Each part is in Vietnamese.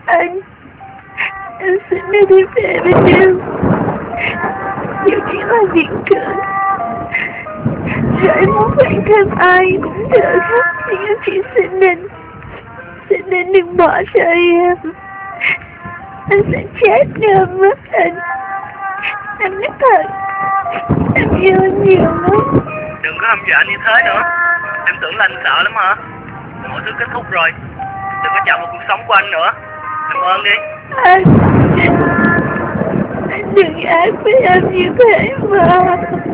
Anh xin anh đi về bên em. Dù chỉ là viện trưởng, rồi em muốn quen thêm ai cũng được. Nhưng em chỉ xin anh đừng bỏ rơi em. Anh sẽ chết nếu mất anh. Em nói thật, em yêu anh nhiều lắm. Đừng có hâm dọa anh như thế nữa. Em tưởng là anh sợ lắm hả? Mọi thứ kết thúc rồi, đừng có chạm vào cuộc sống của anh nữa. Làm ơn đi. Anh đừng ác với em như thế mà.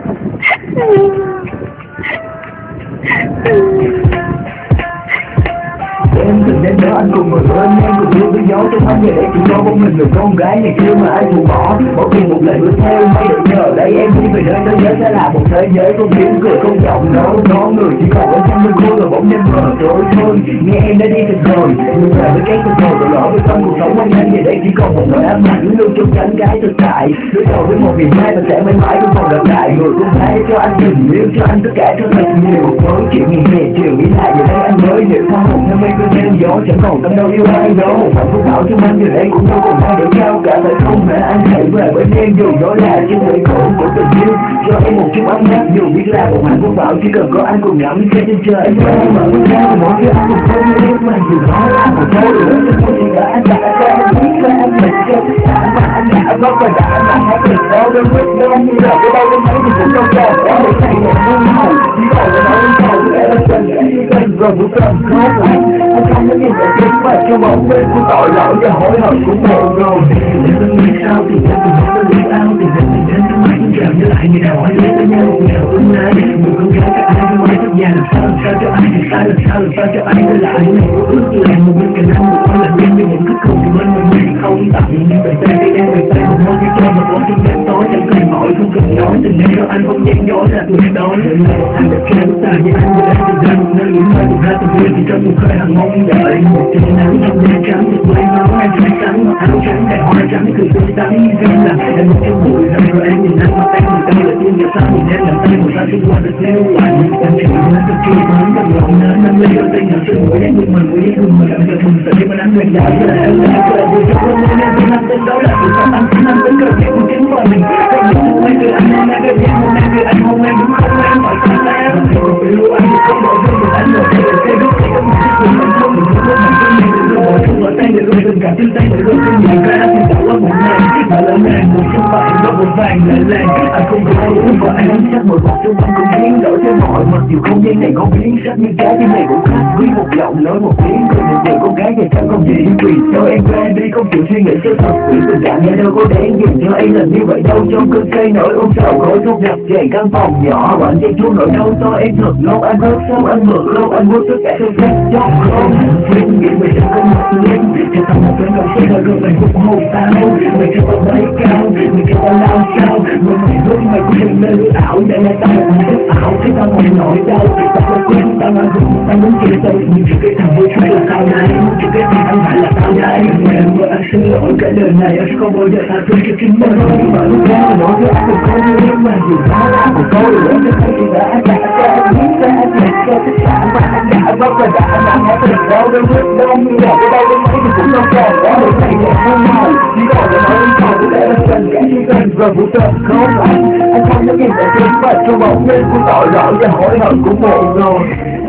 Em từng đến đó anh cùng ngồi bên em cùng yêu với gió trong anh về đây chỉ có một mình người con gái này kia mà anh buồn bỏ tiền một lời đuổi theo mấy được nhờ đây em đi về nơi thế giới sẽ là một thế giới không tiếng cười không giọng nói có người chỉ còn ở trong lưng khô rồi bỗng nhiên mờ trôi thôi nghe em đã đi thật rồi nhưng mà với cái thật rồi tội lỗi với trong cuộc sống anh về đây chỉ còn một nỗi ám ảnh luôn trong tránh cái thực tại đối đầu với một ngày mai và sẽ mãi mãi không còn gặp lại người con gái cho anh tình yêu cho anh tất cả cho thật nhiều với chuyện ngày hè chiều nghĩ lại về đây anh mới hiểu sao một năm cơn theo gió chẳng còn tâm đâu yêu ai đó một phần phúc bảo trong anh giờ đây cũng đâu còn ai để trao cả phải không mà anh hãy về bên em dù đó là trên nỗi khổ của tình yêu cho em một chút ấm áp dù biết là một hạnh phúc bảo chỉ cần có anh cùng ngắm trên trên trời anh ra mở ra mỗi khi anh cùng không yêu mà dù đó là một câu nữa cho tôi thì đã anh đã cho anh biết là anh mình cho tất cả mà anh đã có và đã mà hãy được đâu bên quyết đâu như là cái đâu bên thấy thì cũng đâu còn có một ngày một muôn màu chỉ còn là nói bên sau để anh cần để đi cần rồi cũng cần khóc lại anh không có nhìn lại chính và trong bóng đêm của tội lỗi và hối hận của một rồi để nghĩ sao thì em cũng không có lý ao thì em tình đến trong mắt chạm nhớ lại ngày nào anh lấy với nhau một ngày ưng ái một con gái các anh trong máy thức nhà làm sao cho anh thì sai làm sao cho anh quay lại những ngày ước là một bên cạnh anh một con là nhân với những cuối cùng thì bên mình không tặng những bài tay cái em bài tay một món cái cho một món trong đêm tối chẳng cần hỏi không cần nói tình em đâu anh không dám nói là tôi đói anh đã kêu ta như anh vừa đang từ ra một nơi những nơi từ ra từ bên thì trong một khơi hàng mong đợi một trời nắng trong đêm trắng thì quay máu anh trời trắng mặc áo trắng đẹp hoa trắng cười tươi tắn em là em một trong bụi rậm rồi em nhìn anh mặt em một tay là tim và sao nhìn em làm tay một tay xung quanh được nêu lại em chỉ muốn được kia muốn được lòng nên năm lấy đôi tay nhỏ xinh của em mình với mình cảm giác mình sẽ đi mà anh nguyện đã là em là cười vui cho em nên em năm tên đó là sự sống anh chỉ năm tên cờ để cũng chính vào mình không những không ai cười anh nên em cười em không em cười anh không em đúng không em hỏi sao em phải lưu anh thì không bỏ rơi được anh rồi cái lúc thì không mình thích mình không mình không mình không mình được bỏ chung vào tay được rồi tình cảm trên tay được rồi không nhìn ra thì đã qua một ngày mà là nàng một trong bạn có một vàng lại làng anh không có ai uống và anh chắc một bọc trong anh cũng biến đổi theo mọi mặt dù không gian này có biến sắc nhưng trái tim này cũng khác quý một giọng nói một tiếng cười một điều con gái thì sao không gì vì sao em ra đi không chịu suy nghĩ sâu thật vì tình cảm này đâu có đáng dùng cho em làm như vậy đâu trong cơn say nỗi ôm sầu khói thuốc ngập tràn căn phòng nhỏ bạn chạy xuống nỗi đau cho em thật lâu anh hớt sâu anh mượt lâu anh muốn tất cả trong sách trong không suy nghĩ về trong con mắt lên cho tao một cái đầu xe rồi mình phục hồi tao mình cho tao bay cao mình cho tao lao sao mình lúc mày cũng đừng mê ảo để lại tao một thức ảo thế tao một nỗi đau tao không quên tao mang gục tao muốn chia tay nhưng chỉ cái thằng vui phải là tao đây chỉ cái thằng anh phải là tao đây em vợ anh xin lỗi cái đời này anh không bao giờ tha thứ cho chính mình mà lúc đó nói với anh một câu nhưng mà dù đó là một câu nữa cho thấy thì đã anh đã cho anh biết ra anh mệt cho tất cả mà anh đã vấp và đã anh đã hết được đâu đâu biết đâu như là cái đâu đến mấy thì cũng đâu còn có một ngày đẹp hơn nào chỉ còn là nói đến sau để anh cần cả chỉ cần rồi vụ tận không anh không có nhìn lại chính và trong bóng đêm của tội lỗi và hối hận của một rồi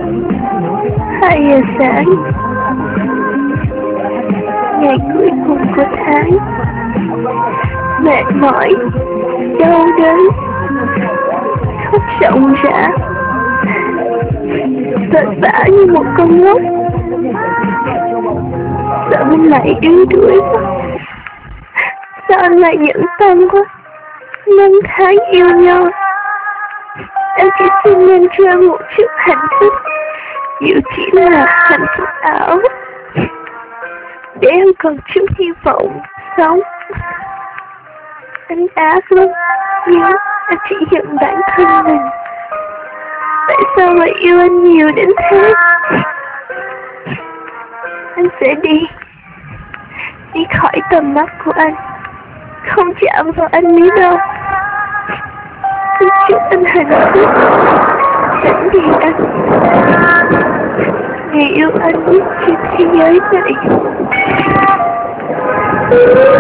2 giờ sáng, ngày cuối cùng của tháng, mệt mỏi, đau đớn, khóc ròng rã, vất vả như một con ngốc. Sao anh lại yếu đuối quá? Sao anh lại nhẫn tâm quá? 5 tháng yêu nhau, em chỉ xin anh cho em một chút hạnh phúc, dù chỉ là hạnh phúc ảo, để em còn chút hy vọng sống. Anh ác lắm, nhưng anh chỉ giận bản thân mình. Tại sao lại yêu anh nhiều đến thế? Anh sẽ đi khỏi tầm mắt của anh, không chạm vào anh nữa đâu. Anh chúc anh hạnh phúc, sẵn vì anh, người yêu anh nhất trên thế giới này. Hãy subscribe cho kênh Ghiền Mì Gõ để không bỏ lỡ